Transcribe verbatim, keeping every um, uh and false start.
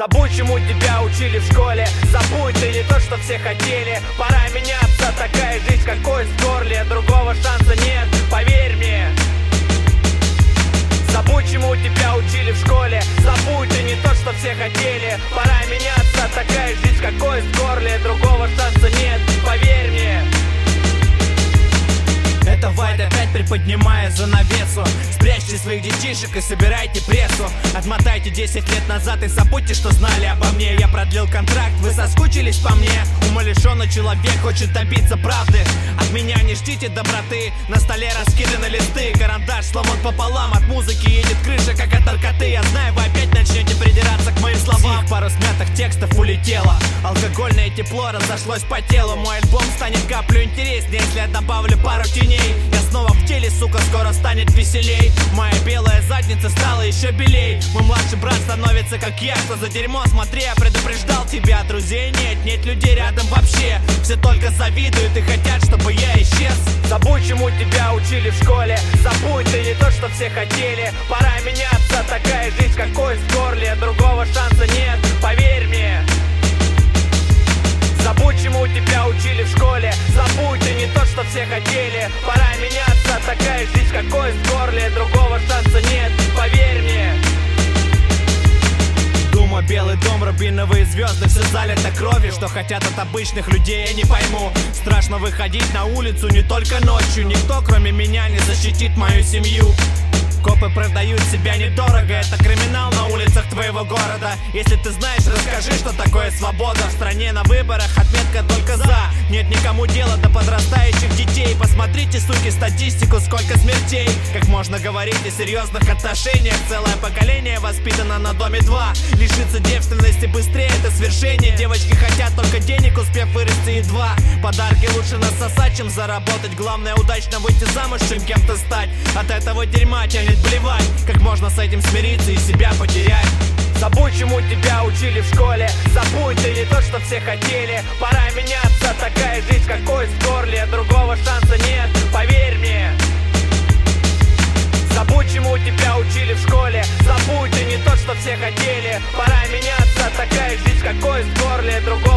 Забудь, чему тебя учили в школе. Забудь, ты не то, что все хотели. Пора меняться, такая жизнь, как кость в горле. Другого шанса нет, поверь мне. Забудь, чему тебя учили в школе. Забудь, ты не то, что все хотели. Пора меняться, такая жизнь, как кость в горле. Другого шанса нет, поверь мне. Это Вайт опять приподнимая занавесу. Спрячьте своих детишек и собирайте прессу. Отмотайте десять лет назад и забудьте, что знали обо мне. Я продлил контракт, вы соскучились по мне. Умалишенный человек хочет добиться правды. От меня не ждите доброты. На столе раскиданы листы. Карандаш сломан пополам, от музыки едет крыша, как от наркоты. Я знаю, вы опять начнете придираться к моим словам. Псих, пару смятых текстов улетело. Алкогольное тепло разошлось по телу. Мой альбом станет каплю интереснее, если я добавлю пару теней. Я снова в теле, сука, скоро станет веселей. Моя белая задница стала еще белей. Мой младший брат становится как я. Что за дерьмо, смотри, я предупреждал тебя. Друзей нет, нет людей рядом вообще. Все только завидуют и хотят, чтобы я исчез. Забудь, чему тебя учили в школе. Забудь, ты не то, что все хотели. Пора меняться, такая жизнь, как кость в горле. Другого шанса нет, поверь мне. Забудь, чему тебя учили в школе. Забудь, ты не то, что все хотели. Пора меняться, такая жизнь, как кость в горле. Другого шанса нет, поверь мне. Дума, белый дом, рубиновые звезды. Все залито кровью, что хотят от обычных людей, я не пойму. Страшно выходить на улицу не только ночью. Никто, кроме меня, не защитит мою семью. Копы продают себя недорого, это криминал на улицах твоего города. Если ты знаешь, расскажи, что такое свобода. В стране на выборах отметка только за. Нет никому дела до подрастающих детей. Посмотрите, суки, статистику, сколько смертей. Как можно говорить о серьезных отношениях? Целое поколение воспитано на доме два. Лишиться девственности быстрее, это свершение. Девочки хотят только денег, успев вырасти едва. Подарки лучше насосать, чем заработать. Главное удачно выйти замуж, чем кем-то стать. От этого дерьма тянет плевать. Как можно с этим смириться и себя потерять? Забудь, чему тебя учили в школе. Забудь, ты не то, что все хотели. Пора меняться, такая жизнь, как кость в горле. Другого шанса нет, поверь мне. Забудь, чему тебя учили в школе. Забудь, ты не то, что все хотели. Пора меняться, такая жизнь, как кость в горле. Другого